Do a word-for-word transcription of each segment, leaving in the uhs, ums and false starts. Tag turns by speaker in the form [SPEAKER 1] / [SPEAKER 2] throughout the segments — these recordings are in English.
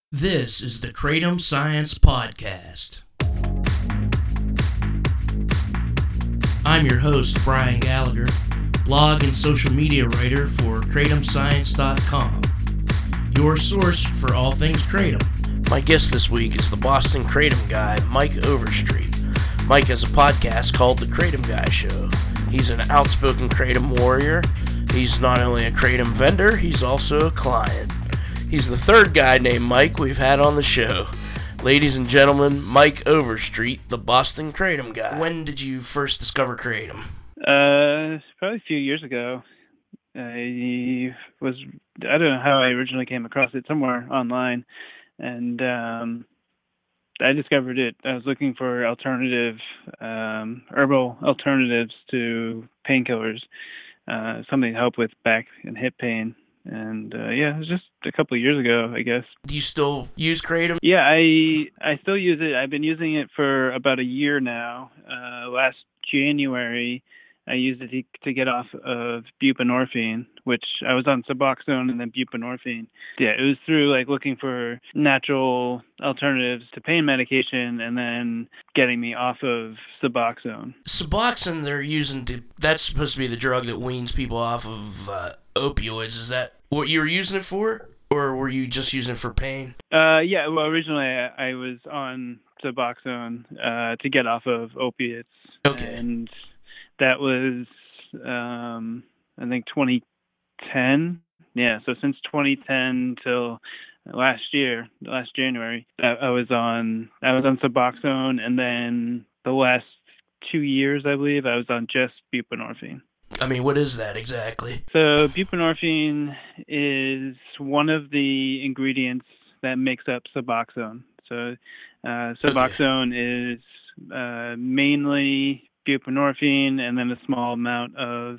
[SPEAKER 1] This is the Kratom Science Podcast. I'm your host, Brian Gallagher, blog and social media writer for kratom science dot com, your source for all things Kratom. My guest this week is the Boston Kratom guy, Mike Overstreet. Mike has a podcast called The Kratom Guy Show. He's an outspoken Kratom warrior. He's not only a Kratom vendor, he's also a client. He's the third guy named Mike we've had on the show. Ladies and gentlemen, Mike Overstreet, the Boston Kratom guy. When did you first discover Kratom?
[SPEAKER 2] Uh, probably a few years ago. I was, I don't know how I originally came across it, somewhere online. And um, I discovered it. I was looking for alternative, um, herbal alternatives to painkillers, uh, something to help with back and hip pain. And uh, yeah, it was just a couple of years ago, I guess.
[SPEAKER 1] Do you still use Kratom?
[SPEAKER 2] Yeah, I I still use it. I've been using it for about a year now. Uh, last January, I used it to, to get off of buprenorphine, which I was on Suboxone and then buprenorphine. Yeah, it was through like looking for natural alternatives to pain medication and then getting me off of Suboxone.
[SPEAKER 1] Suboxone, they're using, to, that's supposed to be the drug that weans people off of uh, opioids. Is that what you were using it for? Or were you just using it for pain?
[SPEAKER 2] Uh, yeah, well, originally I, I was on Suboxone uh, to get off of opiates.
[SPEAKER 1] Okay.
[SPEAKER 2] And that was, um, I think, twenty ten. Yeah, so since twenty ten till last year, last January, I, I was on I was on Suboxone, and then the last two years, I believe, I was on just buprenorphine.
[SPEAKER 1] I mean, what is that exactly?
[SPEAKER 2] So buprenorphine is one of the ingredients that makes up Suboxone. So uh, Suboxone okay. is uh, mainly buprenorphine and then a small amount of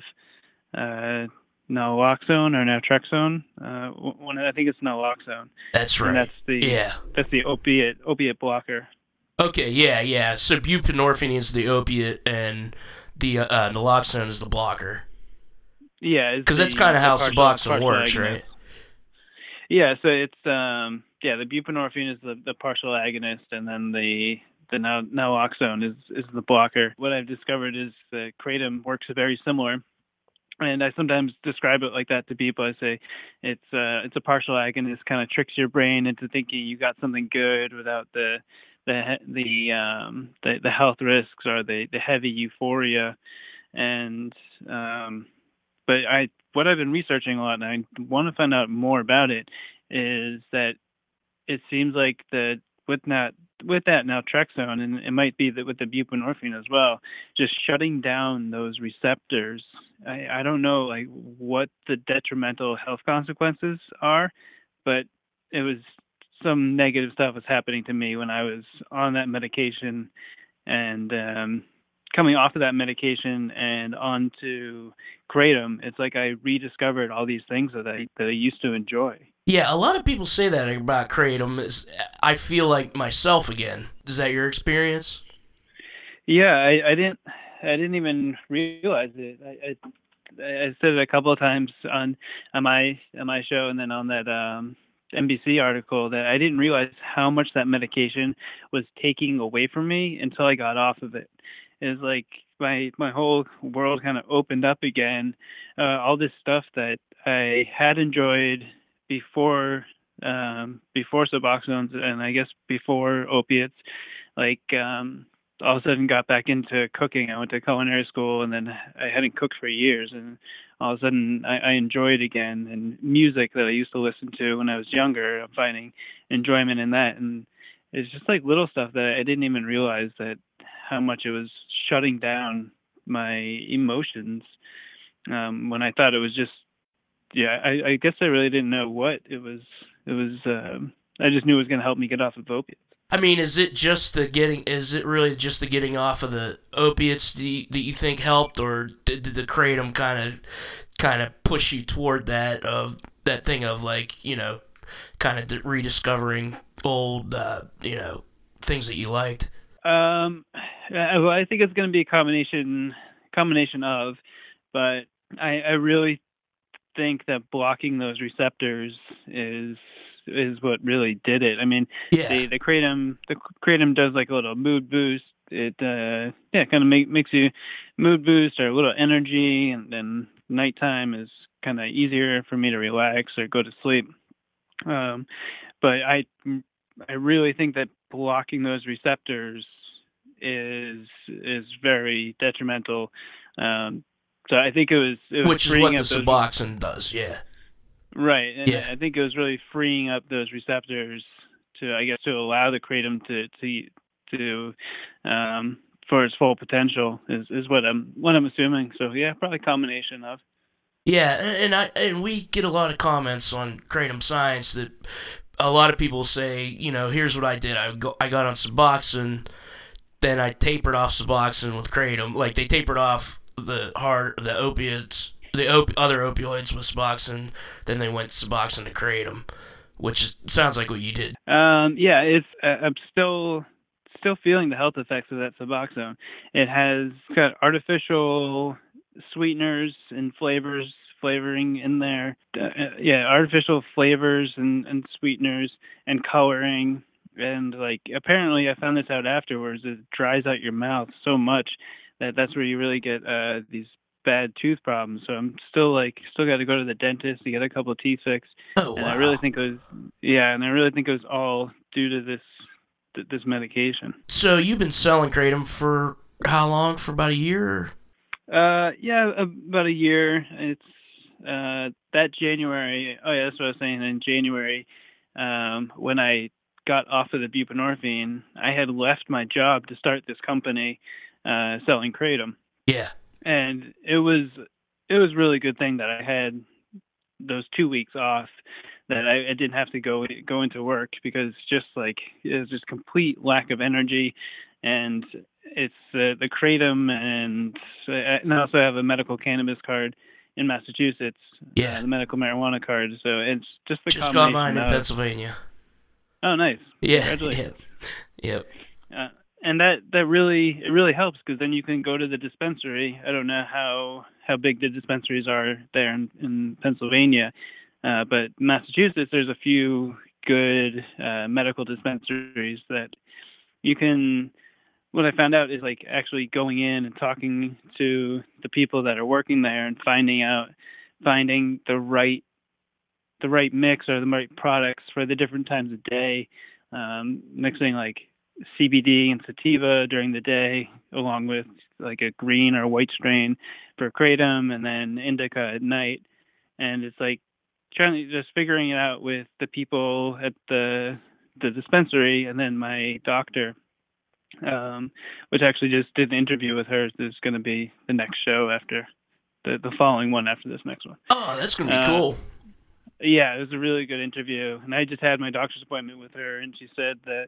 [SPEAKER 2] uh, naloxone or naltrexone. Uh, one, I think it's naloxone.
[SPEAKER 1] That's right.
[SPEAKER 2] And that's the
[SPEAKER 1] yeah.
[SPEAKER 2] That's the opiate opiate blocker.
[SPEAKER 1] Okay, yeah, yeah. So buprenorphine is the opiate and the uh, naloxone is the blocker.
[SPEAKER 2] Yeah,
[SPEAKER 1] because that's kind of how Suboxone works, right?
[SPEAKER 2] Yeah, so it's um yeah the buprenorphine is the, the partial agonist, and then the the nal- naloxone is is the blocker. What I've discovered is that Kratom works very similar, and I sometimes describe it like that to people. I say it's uh it's a partial agonist, kind of tricks your brain into thinking you got something good without the the the um the, the health risks or the, the heavy euphoria, and um but I what I've been researching a lot, and I want to find out more about it, is that it seems like that with that with that naltrexone, and it might be that with the buprenorphine as well, just shutting down those receptors. I, I don't know like what the detrimental health consequences are, but it was some negative stuff was happening to me when I was on that medication, and um, coming off of that medication and onto Kratom, it's like I rediscovered all these things that I that I used to enjoy.
[SPEAKER 1] Yeah, a lot of people say that about Kratom. Is I feel like myself again. Is that your experience?
[SPEAKER 2] Yeah, I, I didn't I didn't even realize it. I, I, I said it a couple of times on on my on my show, and then on that um, N B C article, that I didn't realize how much that medication was taking away from me until I got off of it. It's like my my whole world kind of opened up again. Uh, all this stuff that I had enjoyed before um, before Suboxone, and I guess before opiates, like um, all of a sudden got back into cooking. I went to culinary school, and then I hadn't cooked for years, and all of a sudden I, I enjoyed again. And music that I used to listen to when I was younger, I'm finding enjoyment in that. And it's just like little stuff that I didn't even realize that how much it was shutting down my emotions um, when I thought it was just, yeah, I, I guess I really didn't know what it was. It was, um, I just knew it was going to help me get off of opiates.
[SPEAKER 1] I mean, is it just the getting, is it really just the getting off of the opiates that you, that you think helped, or did, did the Kratom kind of, kind of push you toward that, of that thing of like, you know, kind of rediscovering old, uh, you know, things that you liked?
[SPEAKER 2] Um, well, I think it's going to be a combination, combination of, but I, I really think that blocking those receptors is is what really did it. I mean,
[SPEAKER 1] Yeah.
[SPEAKER 2] the the kratom the kratom does like a little mood boost. It uh, yeah, kind of make, makes you mood boost or a little energy, and then nighttime is kind of easier for me to relax or go to sleep. Um, but I I really think that blocking those receptors is is very detrimental. Um, so I think it was it was
[SPEAKER 1] Which is
[SPEAKER 2] freeing
[SPEAKER 1] what the
[SPEAKER 2] up those,
[SPEAKER 1] Suboxone does, yeah.
[SPEAKER 2] right, and
[SPEAKER 1] Yeah.
[SPEAKER 2] I think it was really freeing up those receptors to, I guess, to allow the kratom to to to um, for its full potential is, is what I'm what I'm assuming. So yeah, probably a combination of.
[SPEAKER 1] Yeah, and, and I and we get a lot of comments on Kratom Science that a lot of people say, you know, here's what I did. I go, I got on Suboxone, then I tapered off Suboxone with Kratom. Like they tapered off the hard the opiates, the op- other opioids with Suboxone, then they went Suboxone to Kratom, which is, sounds like what you did.
[SPEAKER 2] Um, yeah, it's uh, I'm still still feeling the health effects of that Suboxone. It has got artificial sweeteners and flavors flavoring in there. Uh, yeah, artificial flavors and, and sweeteners and coloring. And like apparently I found this out afterwards, it dries out your mouth so much that that's where you really get uh, these bad tooth problems. So I'm still like still got to go to the dentist to get a couple of teeth fixed.
[SPEAKER 1] Oh,
[SPEAKER 2] and
[SPEAKER 1] wow.
[SPEAKER 2] I really think it was yeah, and I really think it was all due to this th- this medication.
[SPEAKER 1] So you've been selling Kratom for how long? For about a year? Or?
[SPEAKER 2] Uh, yeah, about a year. It's uh that January. Oh yeah, that's what I was saying. In January, um, when I got off of the buprenorphine, I had left my job to start this company uh, selling kratom.
[SPEAKER 1] Yeah.
[SPEAKER 2] And it was it was a really good thing that I had those two weeks off, that I, I didn't have to go go into work, because just like it was just complete lack of energy. And it's uh, the kratom, and, uh, and I also have a medical cannabis card in Massachusetts.
[SPEAKER 1] Yeah.
[SPEAKER 2] Uh, the medical marijuana card. So it's just the
[SPEAKER 1] Just got mine in
[SPEAKER 2] of,
[SPEAKER 1] Pennsylvania.
[SPEAKER 2] Oh, nice.
[SPEAKER 1] Yeah.
[SPEAKER 2] Congratulations.
[SPEAKER 1] Yep.
[SPEAKER 2] Yep. Uh, and that, that really, it really helps, because then you can go to the dispensary. I don't know how, how big the dispensaries are there in, in Pennsylvania, uh, but Massachusetts, there's a few good uh, medical dispensaries that you can, what I found out is like actually going in and talking to the people that are working there and finding out, finding the right, the right mix or the right products for the different times of day, um, mixing like C B D and sativa during the day, along with like a green or white strain for kratom, and then indica at night. And it's like trying to just figuring it out with the people at the the dispensary, and then my doctor, um, which actually just did an interview with her. There's going to be the next show after the the following one after this next one.
[SPEAKER 1] Oh, that's gonna be
[SPEAKER 2] uh,
[SPEAKER 1] cool.
[SPEAKER 2] Yeah, it was a really good interview, and I just had my doctor's appointment with her, and she said that.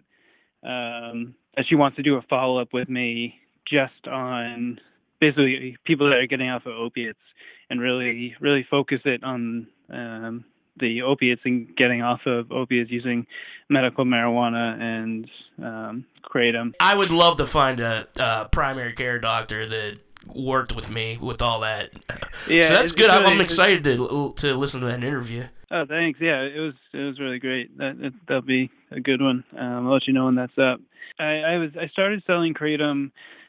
[SPEAKER 2] Um, that she wants to do a follow-up with me just on basically people that are getting off of opiates, and really, really focus it on um, the opiates and getting off of opiates using medical marijuana and um, kratom.
[SPEAKER 1] I would love to find a, a primary care doctor that worked with me with all that.
[SPEAKER 2] Yeah,
[SPEAKER 1] so that's
[SPEAKER 2] it's,
[SPEAKER 1] good.
[SPEAKER 2] it's
[SPEAKER 1] I'm,
[SPEAKER 2] really,
[SPEAKER 1] I'm excited to to listen to that interview.
[SPEAKER 2] Oh, thanks. Yeah, it was it was really great. That it, that'll be a good one. Um, I'll let you know when that's up. I, I was I started selling kratom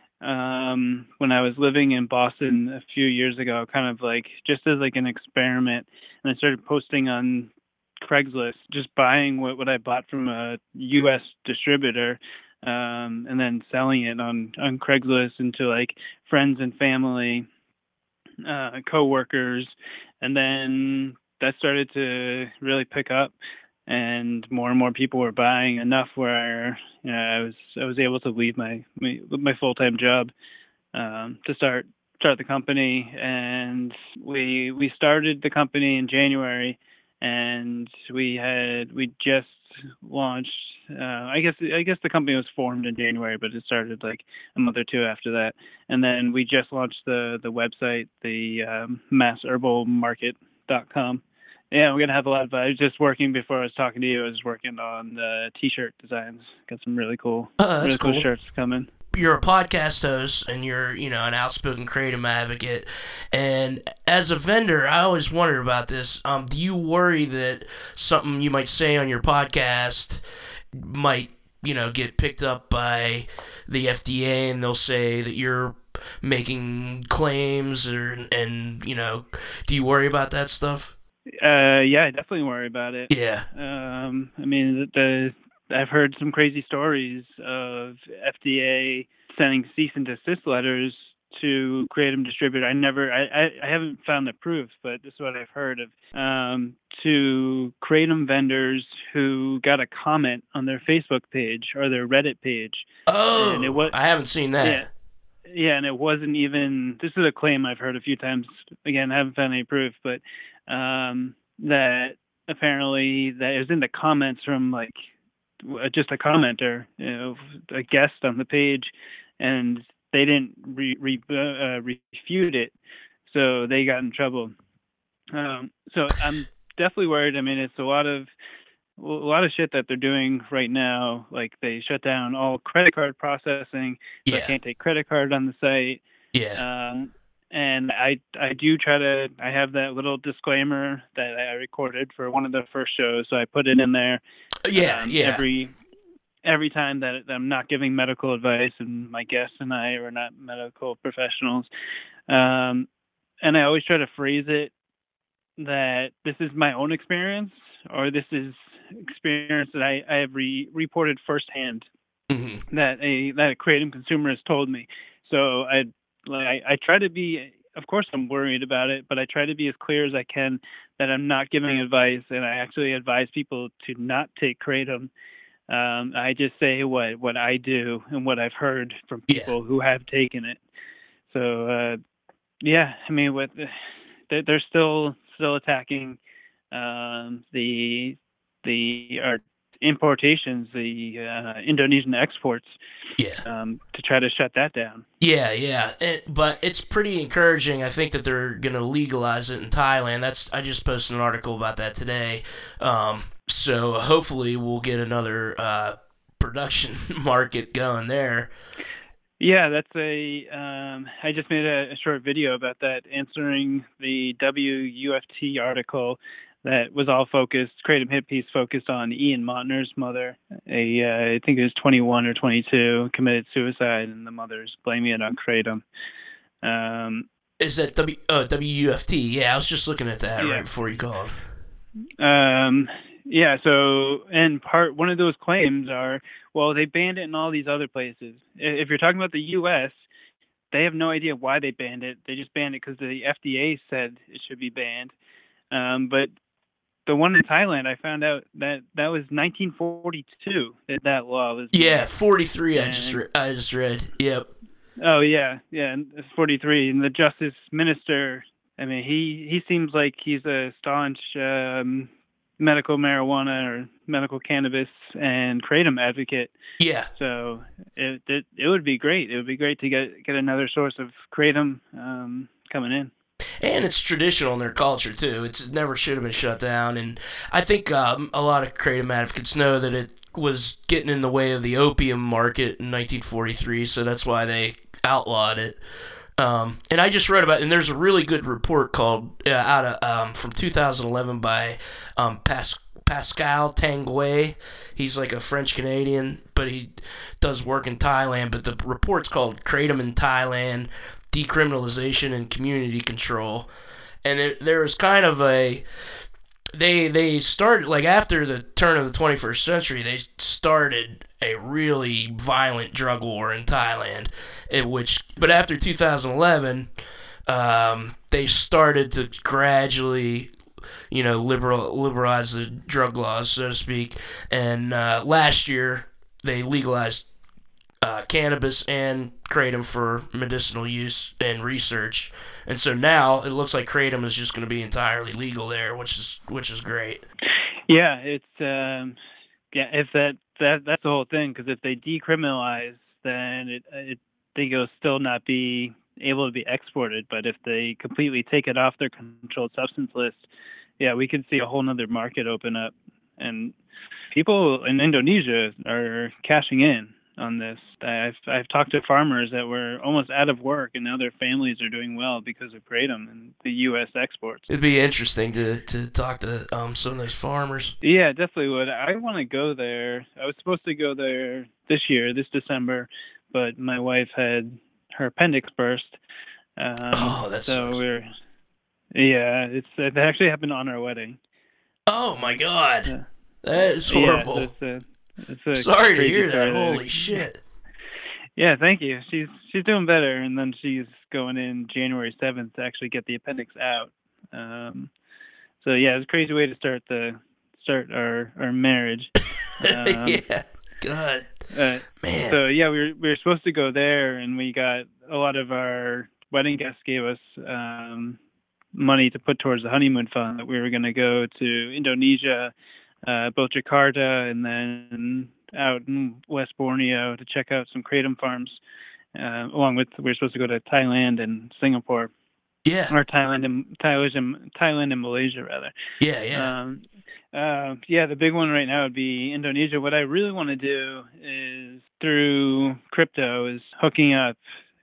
[SPEAKER 2] um, when I was living in Boston a few years ago, kind of like just as like an experiment, and I started posting on Craigslist, just buying what, what I bought from a U S distributor, um, and then selling it on on Craigslist into like friends and family, uh, coworkers, and then that started to really pick up, and more and more people were buying enough where, you know, I was I was able to leave my my, my full-time job um, to start start the company. And we we started the company in January, and we had we just launched. Uh, I guess I guess the company was formed in January, but it started like a month or two after that. And then we just launched the the website, the um, mass herbal market dot com. Yeah, we're gonna have a lot of. I was just working before I was talking to you. I was working on the t-shirt designs. Got some really cool,
[SPEAKER 1] Uh, that's
[SPEAKER 2] really cool,
[SPEAKER 1] cool
[SPEAKER 2] shirts coming.
[SPEAKER 1] you're a podcast host and you're, you know, an outspoken kratom advocate. And as a vendor, I always wondered about this. Um, do you worry that something you might say on your podcast might, you know, get picked up by the F D A and they'll say that you're making claims or, and, you know, do you worry about that stuff?
[SPEAKER 2] Uh, yeah, I definitely worry about it.
[SPEAKER 1] Yeah.
[SPEAKER 2] Um, I mean, the, the I've heard some crazy stories of F D A sending cease and desist letters to kratom distributor. I never, I, I, I haven't found the proof, but this is what I've heard of, um, to kratom vendors who got a comment on their Facebook page or their Reddit page.
[SPEAKER 1] Oh,
[SPEAKER 2] and it was,
[SPEAKER 1] I haven't seen that.
[SPEAKER 2] Yeah. Yeah, and it wasn't even, this is a claim I've heard a few times. Again, I haven't found any proof, but um, that apparently that it was in the comments from like just a commenter, you know, a guest on the page, and they didn't re, re, uh, refute it, so they got in trouble. Um, so I'm definitely worried. I mean, it's a lot of a lot of shit that they're doing right now. Like they shut down all credit card processing. So
[SPEAKER 1] Yeah.
[SPEAKER 2] I can't take credit card on the site.
[SPEAKER 1] Yeah.
[SPEAKER 2] Um, and I I do try to, I have that little disclaimer that I recorded for one of the first shows. So I put it in there.
[SPEAKER 1] Yeah.
[SPEAKER 2] um,
[SPEAKER 1] yeah.
[SPEAKER 2] Every, every time that I'm not giving medical advice, and my guests and I are not medical professionals. Um, and I always try to phrase it that this is my own experience, or this is experience that I, I have re- reported firsthand,
[SPEAKER 1] mm-hmm.
[SPEAKER 2] that a that a kratom consumer has told me. So I, I I try to be, of course I'm worried about it, but I try to be as clear as I can that I'm not giving advice, and I actually advise people to not take kratom. Um, I just say what what I do and what I've heard from people
[SPEAKER 1] Yeah.
[SPEAKER 2] who have taken it. So uh, yeah, I mean, what they're, they're still still attacking um, the the our importations, the uh, Indonesian exports,
[SPEAKER 1] Yeah.
[SPEAKER 2] um, to try to shut that down.
[SPEAKER 1] Yeah, yeah, it, but it's pretty encouraging. I think that they're gonna legalize it in Thailand. That's I just posted an article about that today. Um, so hopefully we'll get another uh, production market going there.
[SPEAKER 2] Yeah, that's a. Um, I just made a, a short video about that, answering the W U F T article that was all focused, Kratom Hit Piece focused on Ian Montner's mother. A, uh, I think it was twenty-one or twenty-two, committed suicide, and the mother's blaming it on Kratom. Um,
[SPEAKER 1] Is that W uh, W U F T? Yeah, I was just looking at that
[SPEAKER 2] yeah.
[SPEAKER 1] right before you called.
[SPEAKER 2] Um, yeah, so, and part, one of those claims are, well, they banned it in all these other places. If you're talking about the U S, they have no idea why they banned it. They just banned it because the F D A said it should be banned. Um, but the one in Thailand, I found out that that was nineteen forty-two that that law was.
[SPEAKER 1] Yeah, forty-three.
[SPEAKER 2] And,
[SPEAKER 1] I just re- I just read. Yep.
[SPEAKER 2] Oh yeah, yeah, and it's forty-three. And the Justice Minister, I mean, he he seems like he's a staunch um, medical marijuana or medical cannabis and kratom advocate.
[SPEAKER 1] Yeah.
[SPEAKER 2] So it, it it would be great. It would be great to get get another source of kratom um, coming in.
[SPEAKER 1] And it's traditional in their culture too. It's, it never should have been shut down. And I think um, a lot of kratom advocates know that it was getting in the way of the opium market in nineteen forty-three, so that's why they outlawed it. Um, and I just read about, and there's a really good report called uh, out of um, from two thousand eleven by um, Pas- Pascal Tanguay. He's like a French Canadian, but he does work in Thailand. But the report's called "Kratom in Thailand: Decriminalization and Community Control," and it, there was kind of a they they started like after the turn of the twenty-first century, they started a really violent drug war in Thailand, in which but after two thousand eleven, um, they started to gradually, you know, liberal liberalize the drug laws, so to speak. And uh, last year they legalized uh, cannabis and kratom for medicinal use and research. And so now it looks like kratom is just going to be entirely legal there, which is which is great.
[SPEAKER 2] Yeah, it's um, yeah. If that that that's the whole thing, because if they decriminalize, then it it I think it'll still not be able to be exported. But if they completely take it off their controlled substance list, yeah, we could see a whole nother market open up, and people in Indonesia are cashing in. on this. I've I've talked to farmers that were almost out of work, and now their families are doing well because of Kratom and the U S exports.
[SPEAKER 1] It'd be interesting to, to talk to um, some of those farmers.
[SPEAKER 2] Yeah, definitely would. I want to go there. I was supposed to go there this year, this December, but my wife had her appendix burst. Um,
[SPEAKER 1] oh, that's
[SPEAKER 2] so
[SPEAKER 1] sucks.
[SPEAKER 2] we're yeah. It's it actually happened on our wedding.
[SPEAKER 1] Oh my God,
[SPEAKER 2] Yeah.
[SPEAKER 1] that is horrible.
[SPEAKER 2] Yeah, so it's a, it's a
[SPEAKER 1] Sorry to hear
[SPEAKER 2] story.
[SPEAKER 1] that. Holy shit.
[SPEAKER 2] Yeah, thank you. She's she's doing better, and then she's going in January seventh to actually get the appendix out. Um, so yeah, it's a crazy way to start the start our our marriage. Um,
[SPEAKER 1] yeah, God,
[SPEAKER 2] uh,
[SPEAKER 1] man.
[SPEAKER 2] So yeah, we were we were supposed to go there, and we got a lot of our wedding guests gave us um, money to put towards the honeymoon fund. That we were going to go to Indonesia, uh, both Jakarta, and then out in West Borneo to check out some kratom farms. Uh, along with, we were supposed to go to Thailand and Singapore.
[SPEAKER 1] Yeah.
[SPEAKER 2] Or Thailand and Thailand and, Thailand and Malaysia, rather.
[SPEAKER 1] Yeah, yeah.
[SPEAKER 2] Um, uh, yeah, the big one right now would be Indonesia. What I really want to do is, through crypto, is hooking up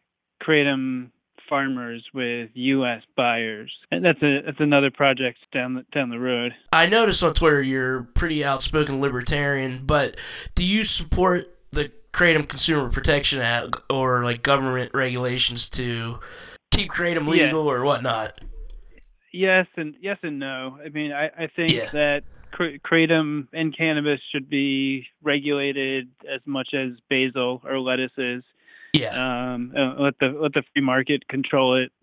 [SPEAKER 2] kratom farmers with U S buyers. And that's a that's another project down the, down the road.
[SPEAKER 1] I noticed on Twitter you're pretty outspoken libertarian, but do you support the Kratom Consumer Protection Act or like government regulations to keep kratom legal yeah. or whatnot?
[SPEAKER 2] Yes and yes and no. I mean, I, I think
[SPEAKER 1] yeah.
[SPEAKER 2] that kr- kratom and cannabis should be regulated as much as basil or lettuce is.
[SPEAKER 1] Yeah.
[SPEAKER 2] Um, let the let the free market control it.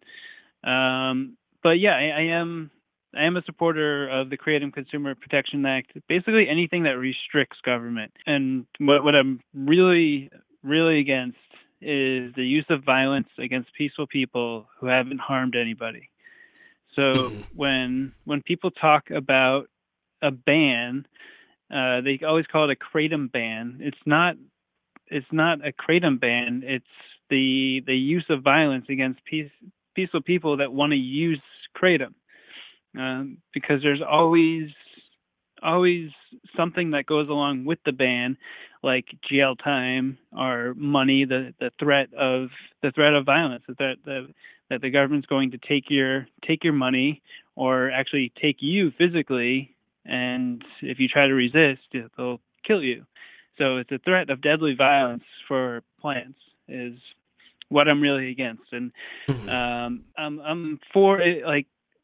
[SPEAKER 2] Um, but yeah, I, I am I am a supporter of the Kratom Consumer Protection Act. Basically, anything that restricts government. And what what I'm really really against is the use of violence against peaceful people who haven't harmed anybody. So mm-hmm. when when people talk about a ban, uh, they always call it a kratom ban. It's not. It's not a kratom ban. It's the the use of violence against peace, peaceful people that want to use kratom, um, because there's always always something that goes along with the ban, like jail time or money, the, the threat of the threat of violence, the threat the, that the government's going to take your take your money or actually take you physically, and if you try to resist, they'll kill you. So it's a threat of deadly violence for plants is what I'm really against. And um, I'm, I'm for it, like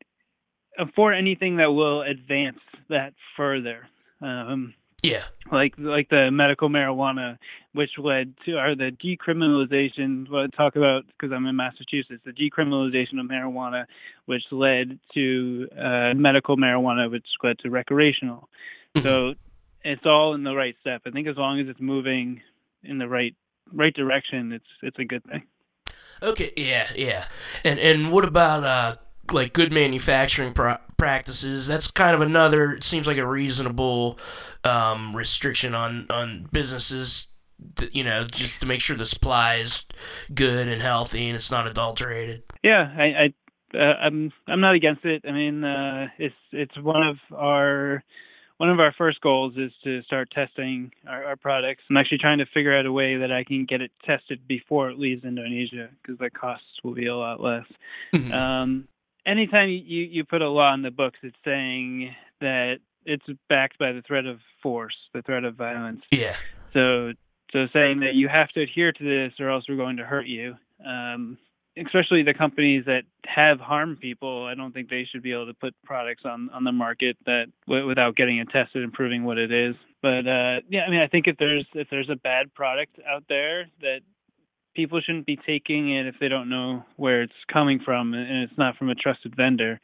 [SPEAKER 2] I'm for anything that will advance that further. Um,
[SPEAKER 1] yeah.
[SPEAKER 2] Like like the medical marijuana, which led to, or the decriminalization, what I talk about, because I'm in Massachusetts, the decriminalization of marijuana, which led to uh, medical marijuana, which led to recreational. So it's all in the right step. I think as long as it's moving in the right right direction, it's it's a good thing.
[SPEAKER 1] Okay, yeah, yeah. And and what about uh like good manufacturing pro- practices? That's kind of another. It seems like a reasonable um, restriction on on businesses. To, you know, just to make sure the supply is good and healthy and it's not adulterated.
[SPEAKER 2] Yeah, I, I uh, I'm I'm not against it. I mean, uh, it's it's one of our. One of our first goals is to start testing our, our products. I'm actually trying to figure out a way that I can get it tested before it leaves Indonesia, because the costs will be a lot less. Mm-hmm. Um, anytime you, you put a law in the books, it's saying that it's backed by the threat of force, the threat of violence.
[SPEAKER 1] Yeah.
[SPEAKER 2] So, so saying that you have to adhere to this or else we're going to hurt you. Um, especially the companies that have harmed people, I don't think they should be able to put products on, on the market that w- without getting it tested and proving what it is. But uh, yeah, I mean, I think if there's if there's a bad product out there, that people shouldn't be taking it if they don't know where it's coming from and it's not from a trusted vendor.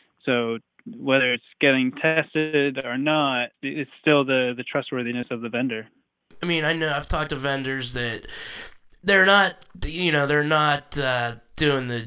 [SPEAKER 2] So whether it's getting tested or not, it's still the, the trustworthiness of the vendor.
[SPEAKER 1] I mean, I know I've talked to vendors that they're not, you know, they're not uh, doing the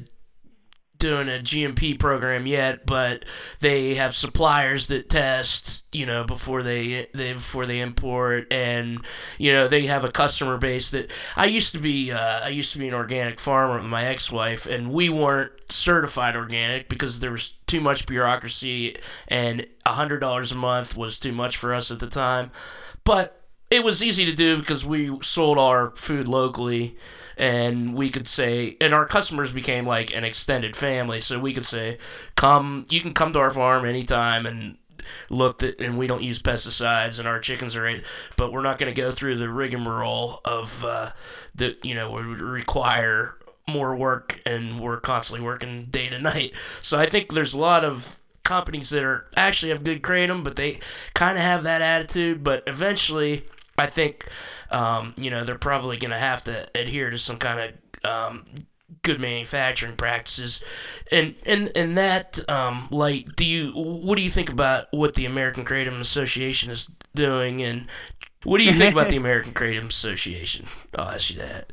[SPEAKER 1] doing a G M P program yet, but they have suppliers that test, you know, before they they before they import, and you know they have a customer base that I used to be. Uh, I used to be an organic farmer with my ex-wife, and we weren't certified organic because there was too much bureaucracy, and a hundred dollars a month was too much for us at the time. But it was easy to do because we sold our food locally, and we could say, and our customers became like an extended family, so we could say, come, you can come to our farm anytime and look that, and we don't use pesticides, and our chickens are, but we're not going to go through the rigmarole of uh, that, you know, would require more work, and we're constantly working day to night. So I think there's a lot of companies that are actually have good kratom, but they kind of have that attitude. But eventually, I think, um, you know, they're probably going to have to adhere to some kind of um, good manufacturing practices. And in in that um, light, do you what do you think about what the American Kratom Association is doing, and what do you think about the American Kratom Association? I'll ask you that.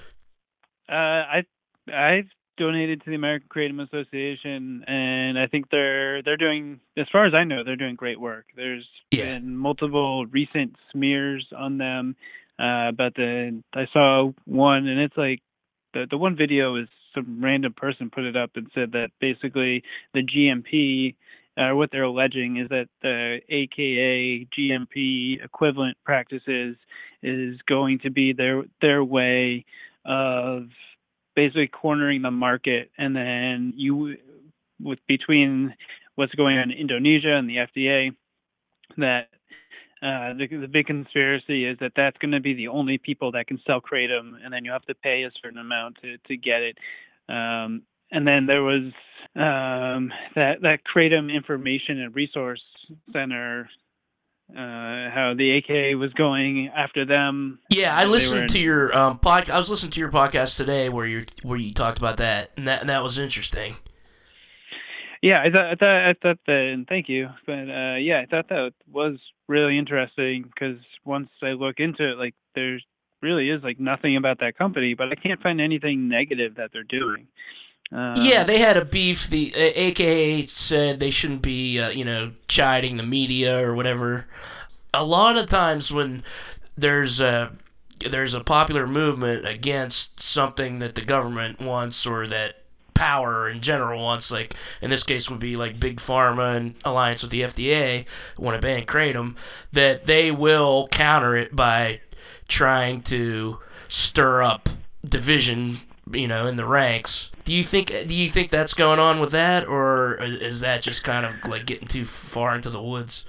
[SPEAKER 2] Uh, I I've donated to the American Kratom Association, and I think they're they're doing, as far as I know, they're doing great work. There's
[SPEAKER 1] Yeah.
[SPEAKER 2] been multiple recent smears on them, uh, but the I saw one, and it's like the the one video is some random person put it up and said that basically the G M P, uh, what they're alleging is that the A K A G M P equivalent practices is going to be their their way of basically cornering the market. And then you, with between what's going on in Indonesia and the F D A, that uh, the, the big conspiracy is that that's going to be the only people that can sell kratom, and then you have to pay a certain amount to, to get it. Um, and then there was um, that that Kratom Information and Resource Center, uh, how the A K A was going after them.
[SPEAKER 1] Yeah, I
[SPEAKER 2] Uh, they were
[SPEAKER 1] listened to your um pod. I was listening to your podcast today where you where you talked about that, and that and that was interesting.
[SPEAKER 2] Yeah, I thought, I thought, I thought that, and thank you. But uh, yeah, I thought that was really interesting because once I look into it, like there really is like nothing about that company, but I can't find anything negative that they're doing. Um,
[SPEAKER 1] Yeah, they had a beef. The uh, A K A said they shouldn't be, uh, you know, chiding the media or whatever. A lot of times when there's a there's a popular movement against something that the government wants, or that power in general wants, like in this case would be like Big Pharma and alliance with the F D A want to ban kratom, that they will counter it by trying to stir up division, you know, in the ranks. Do you think do you think that's going on with that, or is that just kind of like getting too far into the woods?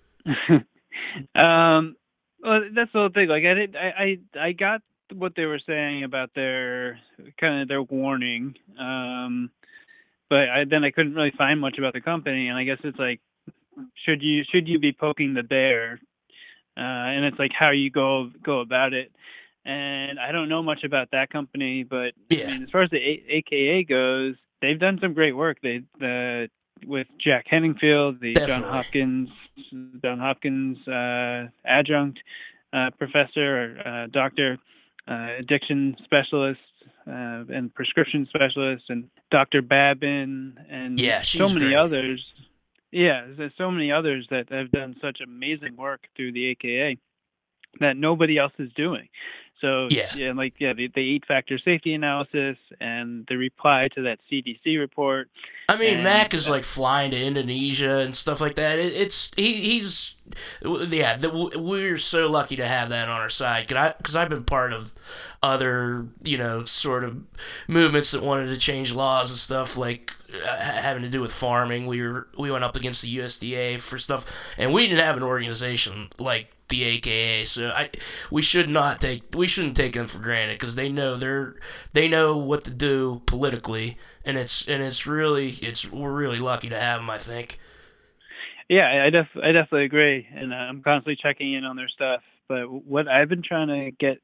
[SPEAKER 2] um, well, that's the whole thing. Like I did, I, I, I got what they were saying about their kind of their warning, um, but I, then I couldn't really find much about the company, and I guess it's like, should you should you be poking the bear, uh, and it's like how you go go about it. And I don't know much about that company, but
[SPEAKER 1] Yeah.
[SPEAKER 2] I mean, as far as the A- AKA goes, they've done some great work. They the with Jack Henningfield, the
[SPEAKER 1] Definitely.
[SPEAKER 2] John Hopkins John Hopkins uh, adjunct uh, professor or uh, doctor, uh, addiction specialist, uh, and prescription specialist, and Doctor Babin, and
[SPEAKER 1] Yeah,
[SPEAKER 2] so
[SPEAKER 1] she's
[SPEAKER 2] many
[SPEAKER 1] great.
[SPEAKER 2] others. Yeah, there's so many others that have done such amazing work through the A K A that nobody else is doing. So
[SPEAKER 1] Yeah.
[SPEAKER 2] yeah, like yeah, the, the eight factor safety analysis and the reply to that C D C report.
[SPEAKER 1] I mean,
[SPEAKER 2] and,
[SPEAKER 1] Mac is
[SPEAKER 2] uh,
[SPEAKER 1] like flying to Indonesia and stuff like that. It, it's he he's yeah. The, we're so lucky to have that on our side. Cause I because I've been part of other, you know, sort of movements that wanted to change laws and stuff, like uh, having to do with farming. We were we went up against the U S D A for stuff, and we didn't have an organization like the A K A, so I we should not take we shouldn't take them for granted, because they know they're they know what to do politically, and it's and it's really it's we're really lucky to have them, I think.
[SPEAKER 2] Yeah, I def I definitely agree, and uh, I'm constantly checking in on their stuff. But what I've been trying to get,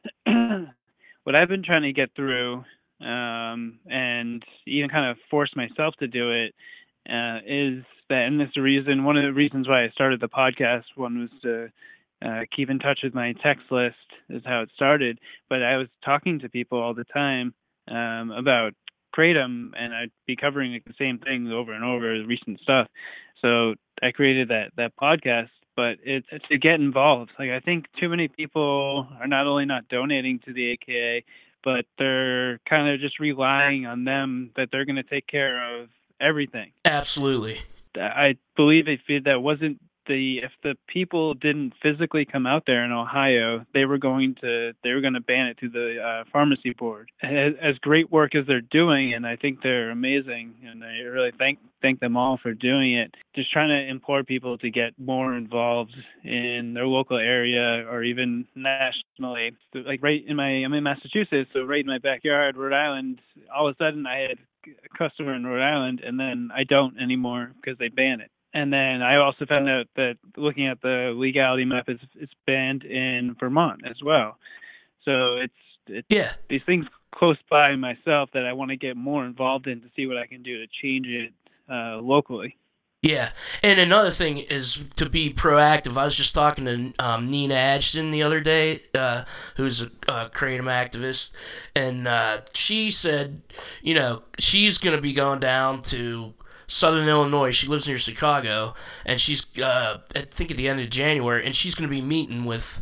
[SPEAKER 2] what I've been trying to get through, um, and even kind of force myself to do it, uh, is that, and it's the reason, one of the reasons why I started the podcast. One was to uh, keep in touch with my text list, is how it started. But I was talking to people all the time um, about kratom, and I'd be covering like the same things over and over, the recent stuff. So I created that that podcast, but it's, it's to get involved. Like I think too many people are not only not donating to the A K A, but they're kind of just relying on them, that they're going to take care of everything.
[SPEAKER 1] Absolutely.
[SPEAKER 2] I believe if that wasn't the if the people didn't physically come out there in Ohio, they were going to they were going to ban it through the uh, pharmacy board. As, as great work as they're doing, and I think they're amazing, and I really thank thank them all for doing it. Just trying to implore people to get more involved in their local area or even nationally. So, like right in my I'm in Massachusetts, so right in my backyard, Rhode Island. All of a sudden, I had a customer in Rhode Island, and then I don't anymore because they ban it. And then I also found out that looking at the legality map, it's, it's banned in Vermont as well. So it's, it's
[SPEAKER 1] yeah.
[SPEAKER 2] these things close by myself that I want to get more involved in to see what I can do to change it uh, locally.
[SPEAKER 1] Yeah, and another thing is to be proactive. I was just talking to um, Nina Ashton the other day, uh, who's a uh, Kratom activist, and uh, she said, you know, she's going to be going down to Southern Illinois. She lives near Chicago, and she's, uh, I think, at the end of January, and she's going to be meeting with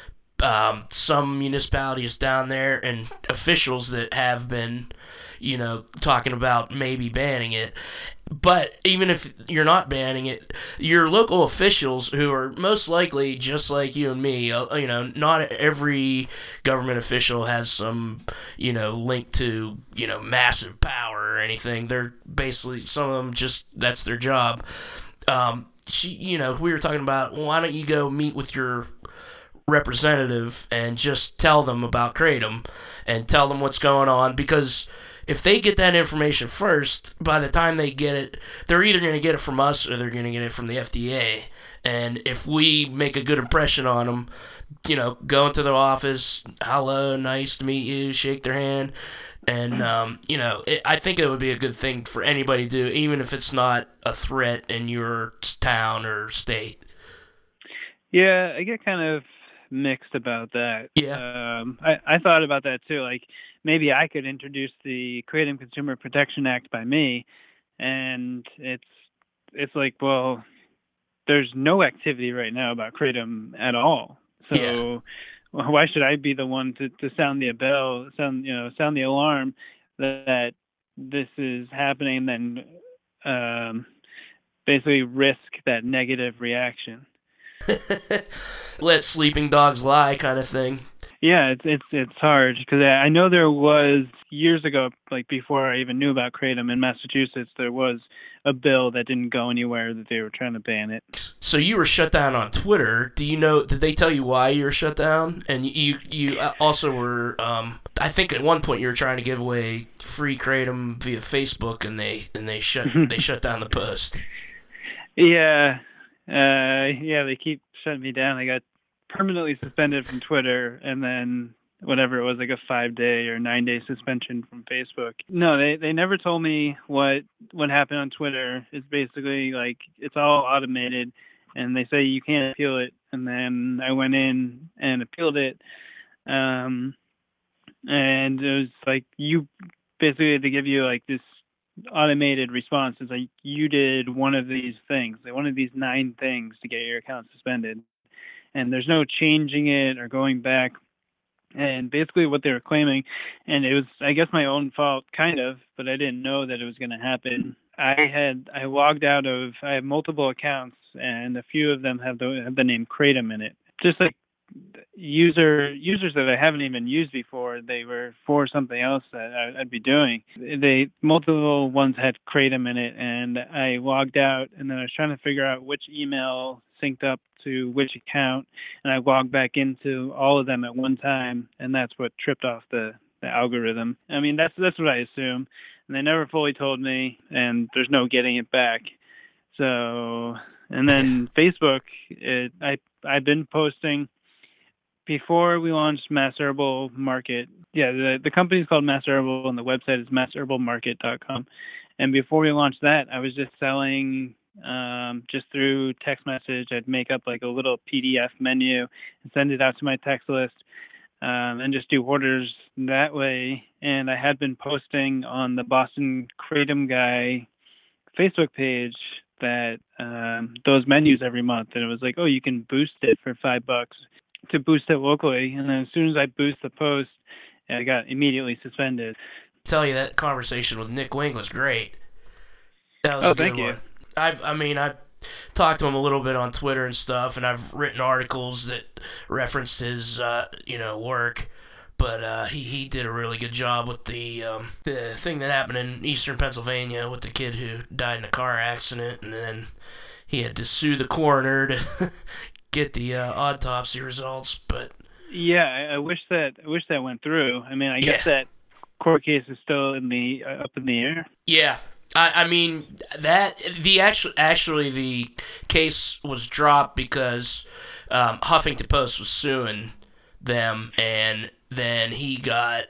[SPEAKER 1] um, some municipalities down there and officials that have been, you know, talking about maybe banning it. But even if you're not banning it, your local officials, who are most likely just like you and me, you know, not every government official has some, you know, link to, you know, massive power or anything. They're basically, some of them just, that's their job. Um, she, you know, we were talking about, well, why don't you go meet with your representative and just tell them about Kratom and tell them what's going on, because if they get that information first, by the time they get it, they're either going to get it from us or they're going to get it from the F D A. And if we make a good impression on them, you know, go into their office, hello, nice to meet you, shake their hand, and, um, you know, it, I think it would be a good thing for anybody to do, even if it's not a threat in your town or state.
[SPEAKER 2] Yeah, I get kind of mixed about that.
[SPEAKER 1] Yeah.
[SPEAKER 2] Um, I, I thought about that too. Like, maybe I could introduce the Kratom Consumer Protection Act by me, and it's it's like, well, there's no activity right now about Kratom at all. So
[SPEAKER 1] yeah.
[SPEAKER 2] why should I be the one to, to sound the bell, sound you know, sound the alarm that, that this is happening, and then um, basically risk that negative reaction?
[SPEAKER 1] Let sleeping dogs lie, kind of thing.
[SPEAKER 2] Yeah, it's it's it's hard because I know there was years ago, like before I even knew about Kratom in Massachusetts, there was a bill that didn't go anywhere that they were trying to ban it.
[SPEAKER 1] So you were shut down on Twitter. Do you know? Did they tell you why you were shut down? And you you also were. Um, I think at one point you were trying to give away free Kratom via Facebook, and they and they shut they shut down the post.
[SPEAKER 2] Yeah, uh, yeah, they keep shutting me down. I got permanently suspended from Twitter, and then whatever it was, like a five day or nine day suspension from Facebook. No, they, they never told me what what happened on Twitter. It's basically like it's all automated, and they say you can't appeal it. And then I went in and appealed it, um, and it was like you basically had to give you like this automated response. It's like you did one of these things, like one of these nine things to get your account suspended. And there's no changing it or going back. And basically what they were claiming, and it was, I guess, my own fault, kind of, but I didn't know that it was going to happen. I had, I logged out of, I have multiple accounts, and a few of them have the, have the name Kratom in it. Just like user users that I haven't even used before, they were for something else that I, I'd be doing. They, multiple ones had Kratom in it, and I logged out, and then I was trying to figure out which email synced up to which account, and I logged back into all of them at one time, and that's what tripped off the, the algorithm. I mean, that's that's what I assume, and they never fully told me, and there's no getting it back. So, and then Facebook, it, I I've been posting before we launched Mass Herbal Market. Yeah, the the company's called Mass Herbal, and the website is mass herbal market dot com. And before we launched that, I was just selling. Um, just through text message, I'd make up like a little P D F menu and send it out to my text list, um, and just do orders that way. And I had been posting on the Boston Kratom Guy Facebook page that um, those menus every month, and it was like, oh, you can boost it for five bucks to boost it locally. And then as soon as I boost the post, I got immediately suspended.
[SPEAKER 1] I tell you, that conversation with Nick Wing was great. That was
[SPEAKER 2] oh,
[SPEAKER 1] a good
[SPEAKER 2] thank you.
[SPEAKER 1] one. I've, I mean, I talked to him a little bit on Twitter and stuff, and I've written articles that referenced his, uh, you know, work. But uh, he, he did a really good job with the um, the thing that happened in eastern Pennsylvania with the kid who died in a car accident, and then he had to sue the coroner to get the uh, autopsy results. But
[SPEAKER 2] yeah, I, I wish that I wish that went through. I mean, I
[SPEAKER 1] yeah.
[SPEAKER 2] guess that court case is still in the uh, up in the air.
[SPEAKER 1] Yeah. I, I mean that the actual actually the case was dropped because um, Huffington Post was suing them, and then he got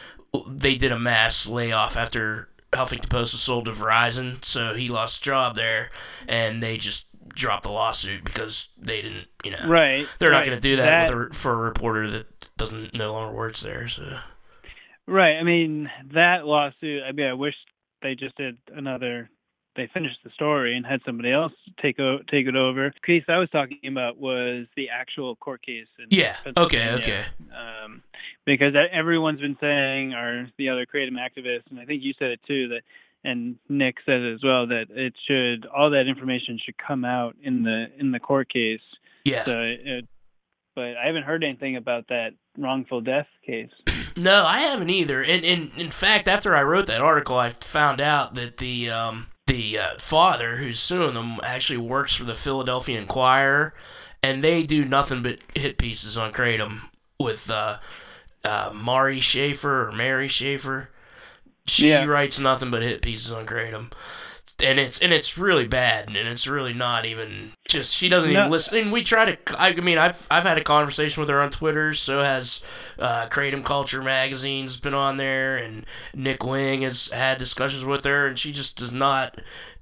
[SPEAKER 1] they did a mass layoff after Huffington Post was sold to Verizon, so he lost a job there, and they just dropped the lawsuit because they didn't, you know,
[SPEAKER 2] right?
[SPEAKER 1] They're
[SPEAKER 2] right.
[SPEAKER 1] not going to do that,
[SPEAKER 2] that
[SPEAKER 1] with a, for a reporter that doesn't no longer works there. So
[SPEAKER 2] right. I mean that lawsuit. I mean, I wish they just did another. They finished the story and had somebody else take o- take it over. The case I was talking about was the actual court case. In
[SPEAKER 1] yeah. Okay. Okay.
[SPEAKER 2] Um, because everyone's been saying, or the other Kratom activists, and I think you said it too, that, and Nick said it as well, that it should all that information should come out in the in the court case.
[SPEAKER 1] Yeah.
[SPEAKER 2] So it, but I haven't heard anything about that wrongful death case.
[SPEAKER 1] No, I haven't either. And, and in fact, after I wrote that article, I found out that the um, the uh, father who's suing them actually works for the Philadelphia Inquirer, and they do nothing but hit pieces on Kratom with uh, uh, Mari Schaefer or Mary Schaefer. She
[SPEAKER 2] yeah.
[SPEAKER 1] writes nothing but hit pieces on Kratom. And it's and it's really bad, and it's really not even just she doesn't no. even listen. And we try to. I mean, I've I've had a conversation with her on Twitter. So has uh, Kratom Culture Magazine's been on there, and Nick Wing has had discussions with her, and she just does not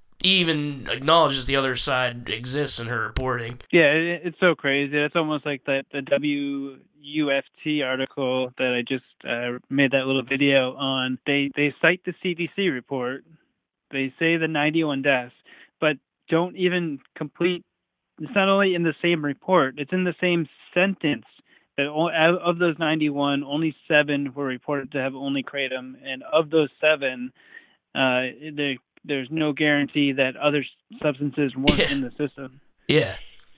[SPEAKER 1] even acknowledge that the other side exists in her reporting.
[SPEAKER 2] Yeah, it, it's so crazy. It's almost like that the W U F T article that I just uh, made that little video on. They they cite the C D C report. They say the ninety-one deaths, but don't even complete. It's not only in the same report; it's in the same sentence that of those ninety-one, only seven were reported to have only kratom, and of those seven, uh, there there's no guarantee that other substances weren't
[SPEAKER 1] yeah.
[SPEAKER 2] in the system.
[SPEAKER 1] Yeah.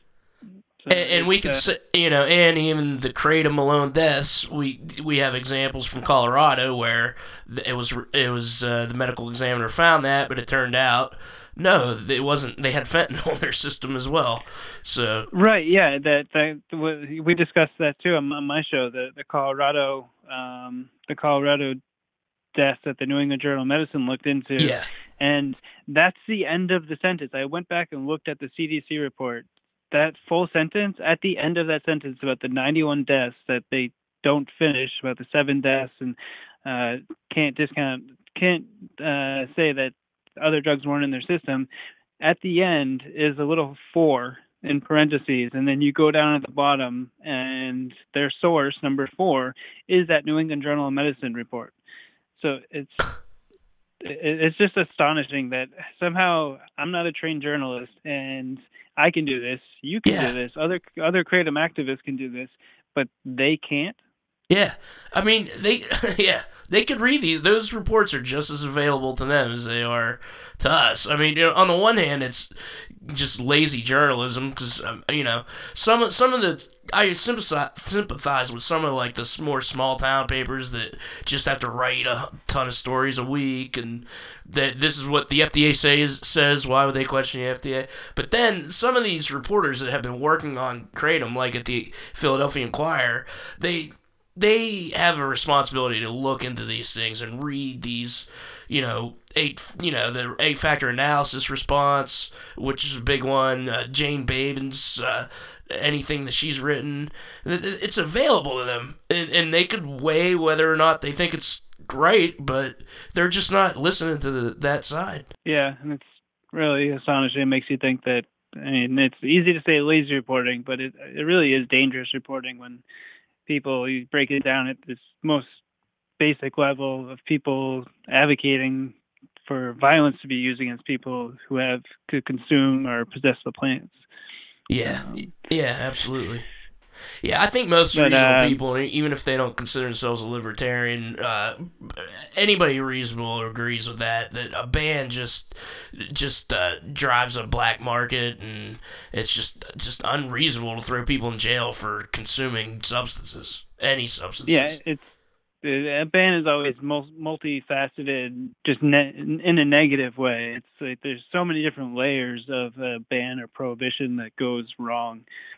[SPEAKER 2] So
[SPEAKER 1] and, and we could, uh, say, you know, and even the kratom alone deaths, we we have examples from Colorado where it was it was uh, the medical examiner found that, but it turned out no, it wasn't. They had fentanyl in their system as well. So
[SPEAKER 2] right, yeah, that, that we discussed that too on my show. The the Colorado um, the Colorado deaths that the New England Journal of Medicine looked into.
[SPEAKER 1] Yeah,
[SPEAKER 2] and that's the end of the sentence. I went back and looked at the C D C report. That full sentence, at the end of that sentence about the ninety-one deaths that they don't finish, about the seven deaths, and uh, can't discount, can't uh, say that other drugs weren't in their system, at the end is a little four in parentheses, and then you go down at the bottom, and their source, number four, is that New England Journal of Medicine report. So it's it's just astonishing that somehow I'm not a trained journalist, and I can do this. You can
[SPEAKER 1] yeah.
[SPEAKER 2] do this. Other other kratom activists can do this, but they can't.
[SPEAKER 1] Yeah, I mean they. Yeah, they could read these. Those reports are just as available to them as they are to us. I mean, you know, on the one hand, it's just lazy journalism because um, you know some some of the I sympathize sympathize with some of like the more small town papers that just have to write a ton of stories a week, and that this is what the F D A says says. Why would they question the F D A? But then some of these reporters that have been working on kratom, like at the Philadelphia Inquirer, they they have a responsibility to look into these things and read these, you know, eight, you know, the eight factor analysis response, which is a big one. Uh, Jane Babin's, uh, anything that she's written, it's available to them, and, and they could weigh whether or not they think it's right, but they're just not listening to the, that side.
[SPEAKER 2] Yeah, and it's really astonishing. It makes you think that, I mean, it's easy to say lazy reporting, but it it really is dangerous reporting when people, you break it down at this most basic level of people advocating for violence to be used against people who have to consume or possess the plants.
[SPEAKER 1] Yeah, um, yeah, absolutely. Yeah, I think most
[SPEAKER 2] but,
[SPEAKER 1] reasonable
[SPEAKER 2] uh,
[SPEAKER 1] people, even if they don't consider themselves a libertarian, uh, anybody reasonable agrees with that. That a ban just just uh, drives a black market, and it's just just unreasonable to throw people in jail for consuming substances, any substances.
[SPEAKER 2] Yeah, it's a ban is always multifaceted, just ne- in a negative way. It's like there's so many different layers of a ban or prohibition that goes wrong.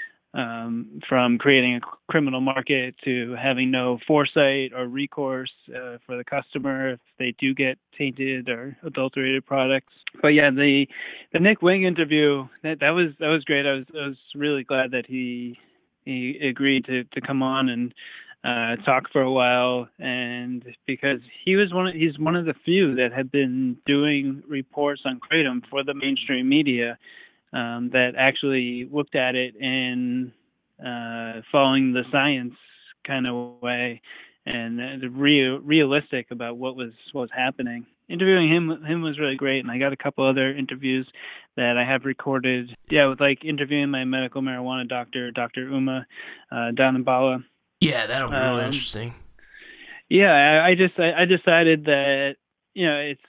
[SPEAKER 2] Um, from creating a criminal market to having no foresight or recourse uh, for the customer if they do get tainted or adulterated products. But yeah, the the Nick Wing interview, that, that was that was great. I was I was really glad that he he agreed to, to come on and uh, talk for a while, and because he was one of, he's one of the few that have been doing reports on Kratom for the mainstream media. Um, that actually looked at it in uh, following the science kind of way and uh, real, realistic about what was what was happening. Interviewing him him was really great, and I got a couple other interviews that I have recorded. Yeah, with like interviewing my medical marijuana doctor, Doctor Uma uh, down in Bala.
[SPEAKER 1] Yeah, that'll be really
[SPEAKER 2] um,
[SPEAKER 1] interesting.
[SPEAKER 2] Yeah, I, I just I, I decided that you know it's.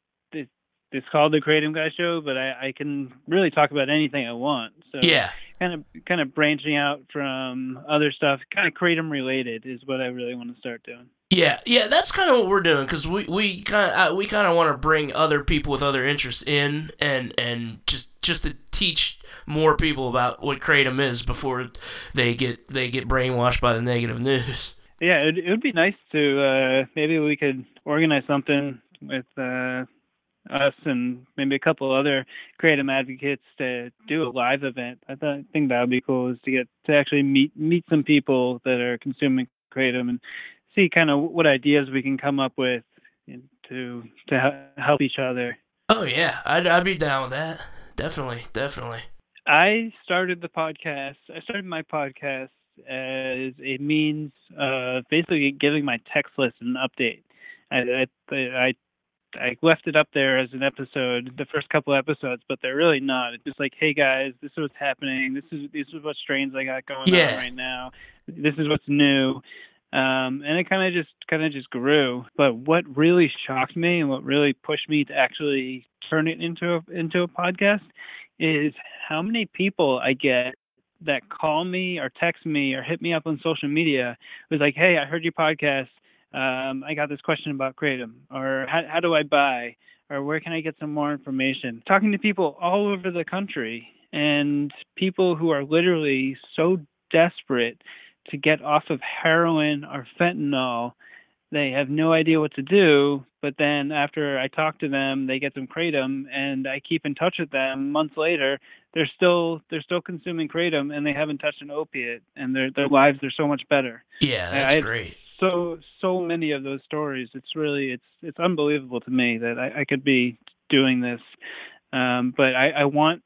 [SPEAKER 2] It's called the Kratom Guy Show, but I, I can really talk about anything I want. So
[SPEAKER 1] yeah,
[SPEAKER 2] kind of kind of branching out from other stuff, kind of Kratom related, is what I really want to start doing.
[SPEAKER 1] Yeah, yeah, that's kind of what we're doing because we we kind of uh, we kind of want to bring other people with other interests in and and just just to teach more people about what Kratom is before they get they get brainwashed by the negative news.
[SPEAKER 2] Yeah, it, it would be nice to uh, maybe we could organize something with. Uh, us and maybe a couple other Kratom advocates to do a live event. I, th- I think that would be cool, is to get to actually meet meet some people that are consuming Kratom and see kind of what ideas we can come up with to to help each other.
[SPEAKER 1] Oh yeah, I'd I'd be down with that. Definitely, definitely.
[SPEAKER 2] I started the podcast. I started my podcast as a means of basically giving my text list an update. I I, I I left it up there as an episode, the first couple episodes, but they're really not. It's just like, hey guys, this is what's happening. This is this is what strains I got going
[SPEAKER 1] yeah.
[SPEAKER 2] on right now. This is what's new, um, and it kind of just kind of just grew. But what really shocked me and what really pushed me to actually turn it into a, into a podcast is how many people I get that call me or text me or hit me up on social media. It was like, hey, I heard your podcast. Um, I got this question about Kratom, or how, how do I buy, or where can I get some more information? Talking to people all over the country, and people who are literally so desperate to get off of heroin or fentanyl, they have no idea what to do. But then after I talk to them, they get some Kratom, and I keep in touch with them months later. They're still they're still consuming Kratom, and they haven't touched an opiate, and their their lives are so much better.
[SPEAKER 1] Yeah, that's
[SPEAKER 2] I,
[SPEAKER 1] great.
[SPEAKER 2] So so many of those stories. It's really it's it's unbelievable to me that I, I could be doing this. Um, but I, I want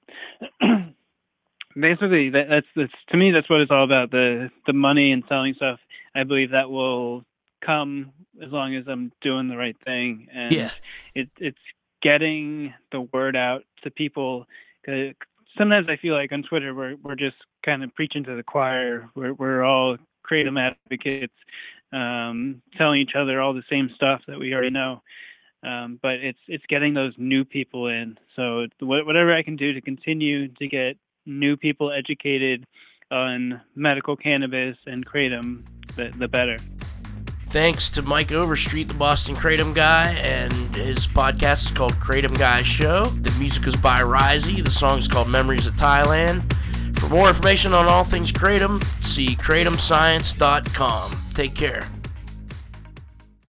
[SPEAKER 2] basically that, that's that's to me that's what it's all about. The the money and selling stuff. I believe that will come as long as I'm doing the right thing. And
[SPEAKER 1] yeah.
[SPEAKER 2] it it's getting the word out to people. 'Cause sometimes I feel like on Twitter we're we're just kind of preaching to the choir. We're we're all Kratom advocates. Um, telling each other all the same stuff that we already know, um, but it's it's getting those new people in. So whatever I can do to continue to get new people educated on medical cannabis and Kratom, the, the better.
[SPEAKER 1] Thanks to Mike Overstreet, the Boston Kratom Guy, and his podcast is called Kratom Guy Show. The music is by Risey. The song is called Memories of Thailand. For more information on all things Kratom, see kratom science dot com. Take care.